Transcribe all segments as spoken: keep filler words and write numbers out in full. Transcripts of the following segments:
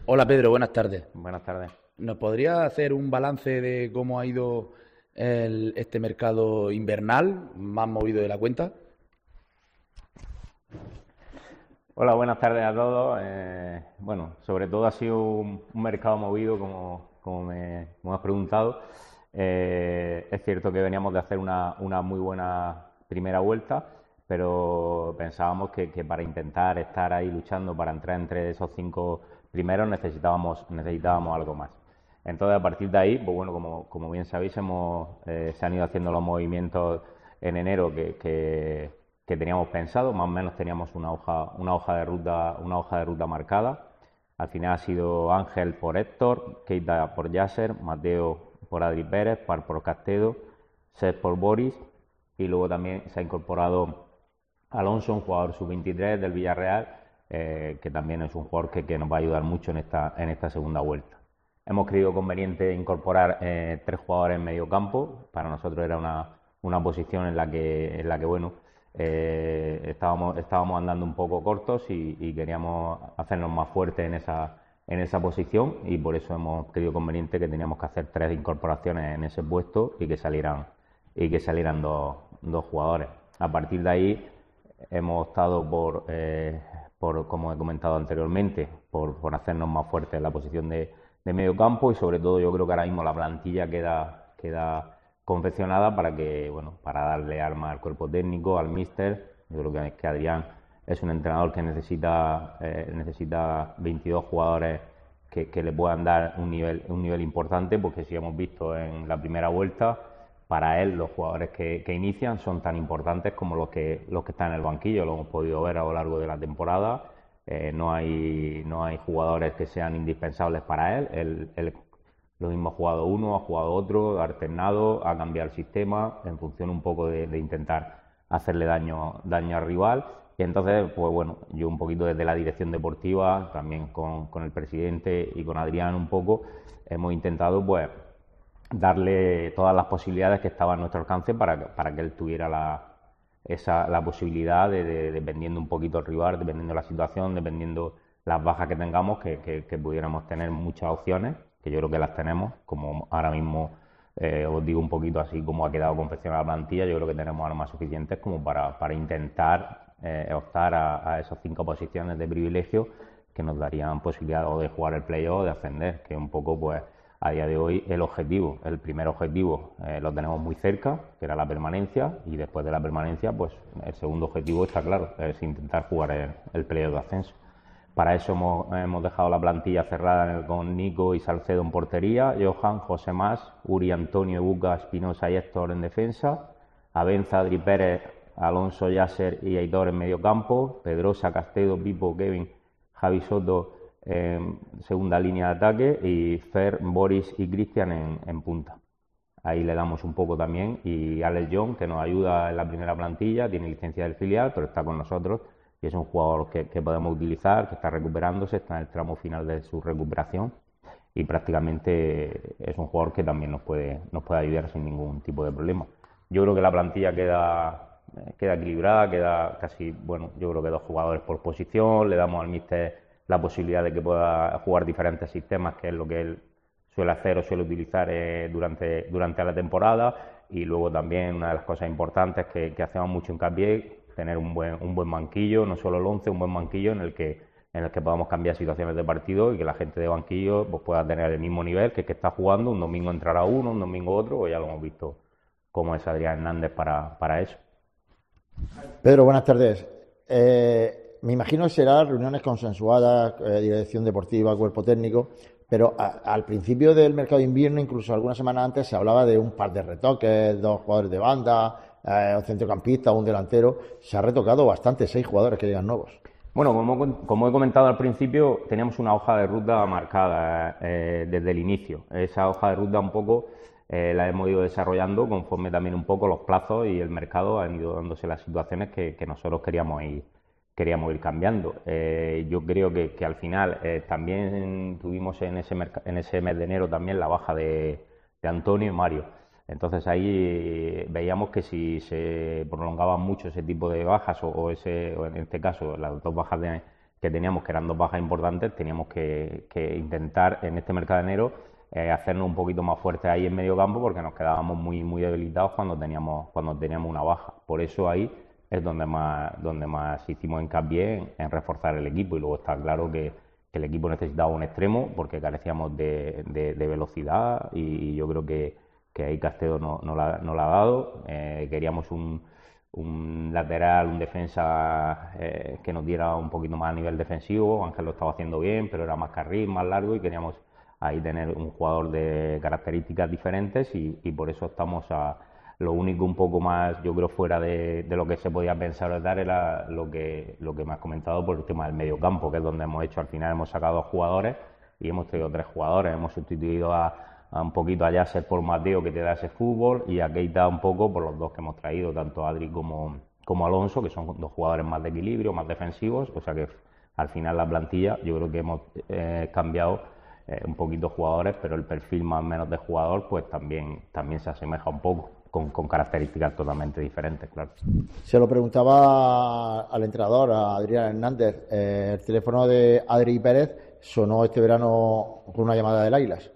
Hola Pedro, buenas tardes. Buenas tardes. ¿Nos podría hacer un balance de cómo ha ido el- este mercado invernal más movido de la cuenta? Hola, buenas tardes a todos. Eh, bueno, sobre todo ha sido un, un mercado movido, como, como me, como has preguntado. Eh, es cierto que veníamos de hacer una, una muy buena primera vuelta, pero pensábamos que, que para intentar estar ahí luchando para entrar entre esos cinco primeros necesitábamos, necesitábamos algo más. Entonces, a partir de ahí, pues bueno, como, como bien sabéis, hemos, eh, se han ido haciendo los movimientos en enero que, que, que teníamos pensado, más o menos teníamos una hoja, una hoja de ruta, una hoja de ruta marcada. Al final ha sido Ángel por Héctor, Keita por Yasser, Mateo por Adri Pérez, Par por Castedo, Seth por Boris, y luego también se ha incorporado Alonso, un jugador sub veintitrés del Villarreal, eh, que también es un jugador que, que, nos va a ayudar mucho en esta, en esta segunda vuelta. Hemos creído conveniente incorporar eh, tres jugadores en medio campo. Para nosotros era una, una posición en la que, en la que bueno, eh, estábamos, estábamos andando un poco cortos y, y queríamos hacernos más fuertes en esa, en esa posición, y por eso hemos creído conveniente que teníamos que hacer tres incorporaciones en ese puesto y que salieran, y que salieran dos, dos jugadores. A partir de ahí hemos optado por, eh, por, como he comentado anteriormente, por, por hacernos más fuertes en la posición de, de medio campo, y sobre todo yo creo que ahora mismo la plantilla queda, queda confeccionada para que, bueno, para darle arma al cuerpo técnico, al míster. Yo creo que, que Adrián es un entrenador que necesita, eh, necesita veintidós jugadores que, que le puedan dar un nivel, un nivel importante, porque si hemos visto en la primera vuelta, para él los jugadores que, que inician son tan importantes como los que, los que están en el banquillo. Lo hemos podido ver a lo largo de la temporada. Eh, no, hay, no hay jugadores que sean indispensables para él. Él, él lo mismo ha jugado uno, ha jugado otro, ha alternado, ha cambiado el sistema en función un poco de, de intentar hacerle daño, daño al rival. Y entonces, pues bueno, yo un poquito desde la dirección deportiva, también con, con el presidente y con Adrián un poco, hemos intentado pues darle todas las posibilidades que estaban a nuestro alcance para, para que él tuviera la, esa, la posibilidad de, de, dependiendo un poquito el rival, dependiendo de la situación, dependiendo las bajas que tengamos, que, que, que pudiéramos tener muchas opciones, que yo creo que las tenemos, como ahora mismo eh, os digo un poquito así como ha quedado confeccionada la plantilla. Yo creo que tenemos armas suficientes como para, para intentar eh, optar a, a esas cinco posiciones de privilegio que nos darían posibilidad o de jugar el playoff o de ascender, que un poco pues a día de hoy el objetivo, el primer objetivo eh, lo tenemos muy cerca, que era la permanencia, y después de la permanencia, pues el segundo objetivo está claro, es intentar jugar el, el playoff de ascenso. Para eso hemos, hemos dejado la plantilla cerrada con Nico y Salcedo en portería, Johan, José Más, Uri, Antonio, Buca, Espinosa y Héctor en defensa, Abenza, Adri Pérez, Alonso, Yasser y Aitor en medio campo, Pedrosa, Castedo, Pipo, Kevin, Javi Soto en segunda línea de ataque, y Fer, Boris y Cristian en, en punta. Ahí le damos un poco también, y Alex Young, que nos ayuda en la primera plantilla, tiene licencia del filial, pero está con nosotros y es un jugador que, que podemos utilizar, que está recuperándose, está en el tramo final de su recuperación, y prácticamente es un jugador que también nos puede, nos puede ayudar sin ningún tipo de problema. Yo creo que la plantilla queda, queda equilibrada, queda casi, bueno, yo creo que dos jugadores por posición, le damos al míster la posibilidad de que pueda jugar diferentes sistemas, que es lo que él suele hacer o suele utilizar eh, durante, durante la temporada. Y luego también una de las cosas importantes que, que hacemos mucho hincapié, tener un buen, un buen banquillo, no solo el once, un buen banquillo en el que en el que podamos cambiar situaciones de partido y que la gente de banquillo pues, pueda tener el mismo nivel que el que está jugando. Un domingo entrará uno, un domingo otro, pues ya lo hemos visto cómo es Adrián Hernández para, para eso. Pedro, buenas tardes. Eh, me imagino que serán reuniones consensuadas, eh, dirección deportiva, cuerpo técnico, pero a- al principio del mercado de invierno, incluso algunas semanas antes, se hablaba de un par de retoques, dos jugadores de banda, eh, un centrocampista, un delantero. Se ha retocado bastante, seis jugadores que llegan nuevos. Bueno, como, como he comentado al principio, teníamos una hoja de ruta marcada eh, desde el inicio. Esa hoja de ruta un poco eh, la hemos ido desarrollando conforme también un poco los plazos y el mercado han ido dándose las situaciones que, que nosotros queríamos ir, queríamos ir cambiando. Eh, yo creo que, que al final eh, también tuvimos en ese, en ese mes de enero también la baja de, de Antonio y Mario. Entonces ahí veíamos que si se prolongaban mucho ese tipo de bajas o, o ese, o en este caso las dos bajas de, que teníamos, que eran dos bajas importantes, teníamos que, que intentar en este mercado de enero eh, hacernos un poquito más fuertes ahí en medio campo, porque nos quedábamos muy, muy debilitados cuando teníamos, cuando teníamos una baja. Por eso ahí es donde más, donde más hicimos hincapié en, en reforzar el equipo, y luego está claro que, que el equipo necesitaba un extremo porque carecíamos de, de, de velocidad, y, y yo creo que, que ahí Castedo no, no, la, no la ha dado. Eh, queríamos un, un lateral, un defensa eh, que nos diera un poquito más a nivel defensivo. Ángel lo estaba haciendo bien, pero era más carril, más largo, y queríamos ahí tener un jugador de características diferentes, y, y por eso estamos a lo único un poco más, yo creo, fuera de, de lo que se podía pensar o dar era lo que, lo que me has comentado por el tema del medio campo, que es donde hemos hecho, al final hemos sacado dos jugadores y hemos traído tres jugadores. Hemos sustituido a, a un poquito a Yasser por Mateo, que te da ese fútbol, y a Keita un poco por los dos que hemos traído, tanto Adri como, como Alonso, que son dos jugadores más de equilibrio, más defensivos. O sea que al final la plantilla, yo creo que hemos eh, cambiado eh, un poquito jugadores, pero el perfil más o menos de jugador pues también, también se asemeja un poco. Con, con características totalmente diferentes, claro. Se lo preguntaba al entrenador, a Adrián Hernández. Eh, el teléfono de Adri Pérez sonó este verano con una llamada del Águilas.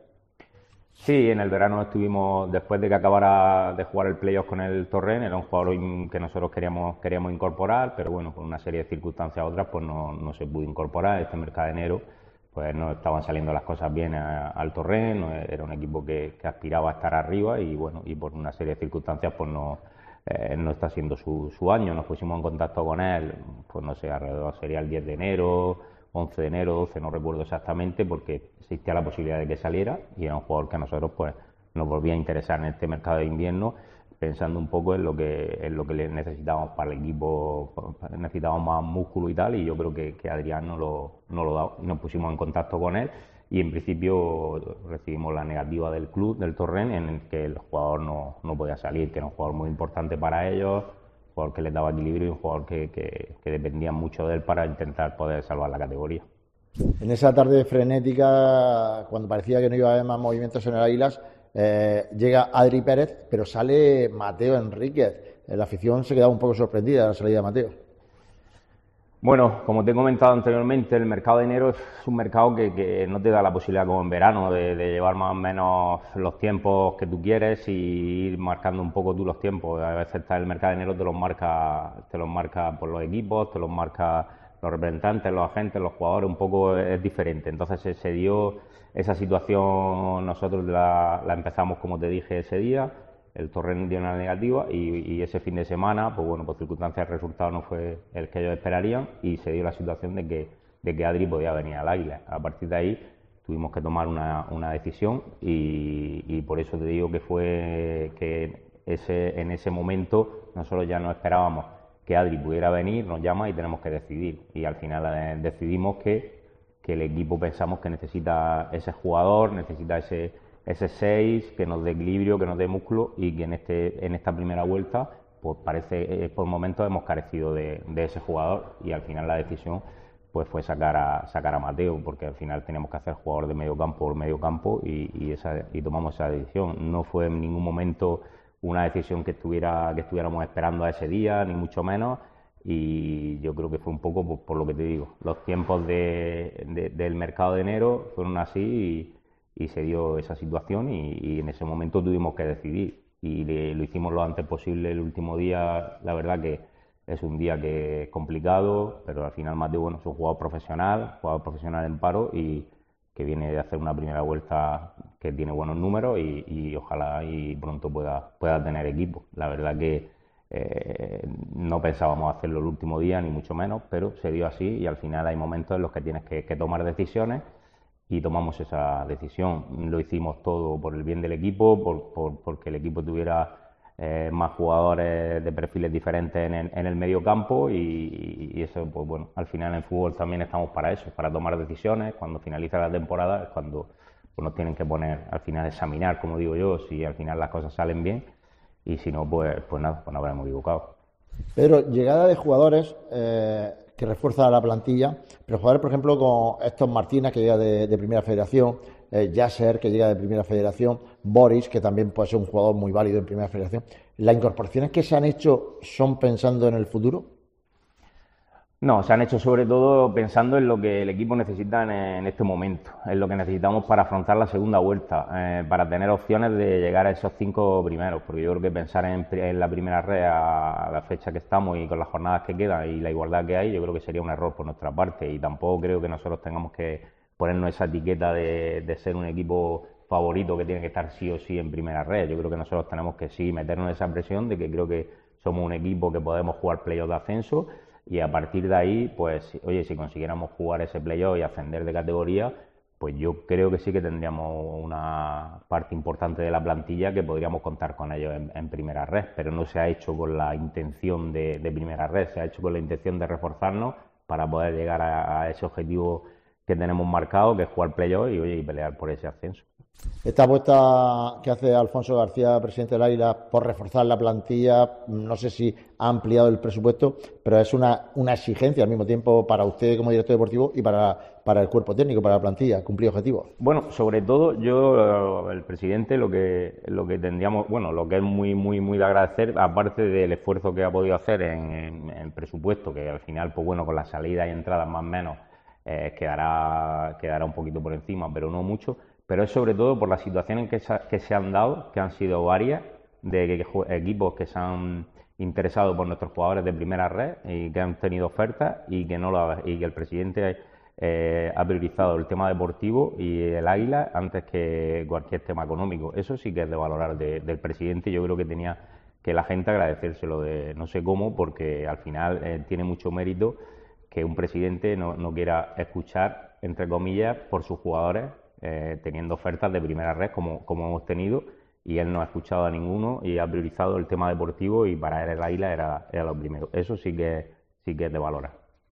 Sí, en el verano estuvimos, después de que acabara de jugar el playoff con el Torrent, era un jugador que nosotros queríamos queríamos incorporar, pero bueno, por una serie de circunstancias u otras, pues no, no se pudo incorporar. Este mercado de enero, pues no estaban saliendo las cosas bien a, al Torrent, no, era un equipo que, que aspiraba a estar arriba, y bueno, y por una serie de circunstancias pues no, eh, no está siendo su, su año. Nos pusimos en contacto con él, pues no sé, alrededor sería el diez de enero, once de enero, doce, no recuerdo exactamente, porque existía la posibilidad de que saliera, y era un jugador que a nosotros pues nos volvía a interesar en este mercado de invierno, pensando un poco en lo que en lo que le necesitábamos para el equipo. Necesitábamos más músculo y tal, y yo creo que, que Adrián no lo, no lo da. Nos pusimos en contacto con él, y en principio recibimos la negativa del club, del Torrent, en el que el jugador no, no podía salir, que era un jugador muy importante para ellos, un jugador que les daba equilibrio y un jugador que, que, que dependía mucho de él para intentar poder salvar la categoría. En esa tarde frenética, cuando parecía que no iba a haber más movimientos en el Águilas, Eh, llega Adri Pérez, pero sale Mateo Enríquez. La afición se quedaba un poco sorprendida de la salida de Mateo. Bueno, como te he comentado anteriormente, el mercado de enero es un mercado que, que no te da la posibilidad, como en verano, de, de llevar más o menos los tiempos que tú quieres y ir marcando un poco tú los tiempos. A veces está el mercado de enero, te los marca, te los marca por los equipos, te los marca los representantes, los agentes, los jugadores, un poco es diferente. Entonces se, se dio esa situación, nosotros la, la empezamos, como te dije, ese día. El Torrent dio una negativa, y, y ese fin de semana, pues bueno, por circunstancias el resultado no fue el que ellos esperarían, y se dio la situación de que, de que Adri podía venir al Águila. A partir de ahí tuvimos que tomar una, una decisión, y, y por eso te digo que fue que ese, en ese momento nosotros ya no esperábamos que Adri pudiera venir, nos llama y tenemos que decidir, y al final eh, decidimos que, que el equipo pensamos que necesita ese jugador, necesita ese ese seis, que nos dé equilibrio, que nos dé músculo, y que en este en esta primera vuelta pues parece eh, por momentos hemos carecido de, de ese jugador, y al final la decisión pues fue sacar a sacar a Mateo, porque al final teníamos que hacer jugador de medio campo por medio campo, y, y esa y tomamos esa decisión. No fue en ningún momento una decisión que estuviera que estuviéramos esperando a ese día, ni mucho menos, y yo creo que fue un poco por, por lo que te digo, los tiempos de, de, del mercado de enero fueron así, y y se dio esa situación, y, y en ese momento tuvimos que decidir, y le, lo hicimos lo antes posible. El último día, la verdad que es un día que es complicado, pero al final Mateo, bueno, es un jugador profesional, jugador profesional en paro, y que viene de hacer una primera vuelta que tiene buenos números, y, y ojalá y pronto pueda, pueda tener equipo. La verdad que eh, no pensábamos hacerlo el último día, ni mucho menos, pero se dio así, y al final hay momentos en los que tienes que, que tomar decisiones, y tomamos esa decisión. Lo hicimos todo por el bien del equipo, por, por, porque el equipo tuviera eh, más jugadores de perfiles diferentes en el, en el medio campo, y, y eso, pues bueno, al final en fútbol también estamos para eso, para tomar decisiones. Cuando finaliza la temporada es cuando pues, nos tienen que poner, al final, examinar, como digo yo, si al final las cosas salen bien, y si no, pues, pues nada, pues nos habremos equivocado. Pedro, llegada de jugadores eh, que refuerza la plantilla, pero jugadores, por ejemplo, con Héctor Martínez, que llega de, de Primera Federación, eh, Yasser, que llega de Primera Federación, Boris, que también puede ser un jugador muy válido en Primera Federación. ¿Las incorporaciones que se han hecho son pensando en el futuro? No, se han hecho sobre todo pensando en lo que el equipo necesita en, en este momento, en lo que necesitamos para afrontar la segunda vuelta, eh, para tener opciones de llegar a esos cinco primeros, porque yo creo que pensar en, en la primera red a la fecha que estamos y con las jornadas que quedan y la igualdad que hay, yo creo que sería un error por nuestra parte y tampoco creo que nosotros tengamos que ponernos esa etiqueta de, de ser un equipo favorito que tiene que estar sí o sí en primera red. Yo creo que nosotros tenemos que sí meternos esa presión de que creo que somos un equipo que podemos jugar playoff de ascenso. Y a partir de ahí, pues, oye, si consiguiéramos jugar ese playoff y ascender de categoría, pues yo creo que sí que tendríamos una parte importante de la plantilla que podríamos contar con ellos en, en primera red, pero no se ha hecho con la intención de, de primera red, se ha hecho con la intención de reforzarnos para poder llegar a, a ese objetivo que tenemos marcado, que es jugar playoff y, oye, y pelear por ese ascenso. Esta apuesta que hace Alfonso García, presidente del Águila, por reforzar la plantilla, no sé si ha ampliado el presupuesto, pero es una, una exigencia al mismo tiempo para usted como director deportivo y para, para el cuerpo técnico, para la plantilla, cumplir objetivos. Bueno, sobre todo yo, el presidente, lo que, lo que tendríamos, bueno, lo que es muy, muy, muy de agradecer, aparte del esfuerzo que ha podido hacer en, en, en presupuesto, que al final, pues bueno, con las salidas y entradas más o menos, eh, quedará, quedará un poquito por encima, pero no mucho. Pero es sobre todo por las situaciones que se, que se han dado, que han sido varias, de que, que, equipos que se han interesado por nuestros jugadores de primera red y que han tenido ofertas y que no lo, y que el presidente eh, ha priorizado el tema deportivo y el Águila antes que cualquier tema económico. Eso sí que es de valorar de, del presidente. Yo creo que tenía que la gente agradecérselo de no sé cómo, porque al final eh, tiene mucho mérito que un presidente no, no quiera escuchar, entre comillas, por sus jugadores, Eh, teniendo ofertas de primera red como, como hemos tenido, y él no ha escuchado a ninguno y ha priorizado el tema deportivo y para él el Águila era, era lo primero. Eso sí que, sí que es de valorar.